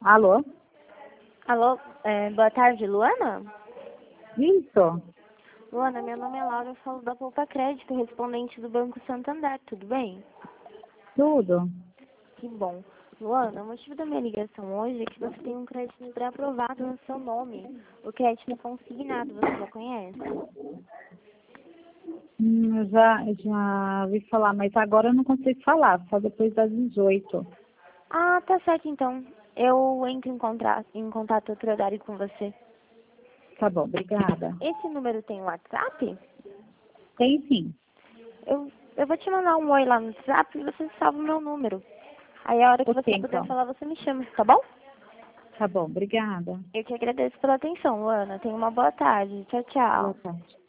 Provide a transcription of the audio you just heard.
Alô? Alô, boa tarde, Luana? Isso. Luana, meu nome é Laura, eu falo da Poupa Crédito, respondente do Banco Santander, tudo bem? Tudo. Que bom. Luana, o motivo da minha ligação hoje é que você tem um crédito pré-aprovado no seu nome. O crédito é consignado, você já conhece? Eu já ouvi falar, mas agora eu não consigo falar, só depois das 18. Ah, tá certo então. Eu entro em contato outro horário com você. Tá bom, obrigada. Esse número tem WhatsApp? Tem sim. Eu vou te mandar um oi lá no WhatsApp e você salva o meu número. Aí a hora que Ok, você puder então. falar, você me chama, tá bom? Tá bom, obrigada. Eu que agradeço pela atenção, Luana. Tenha uma boa tarde. Tchau, Boa tchau. tarde.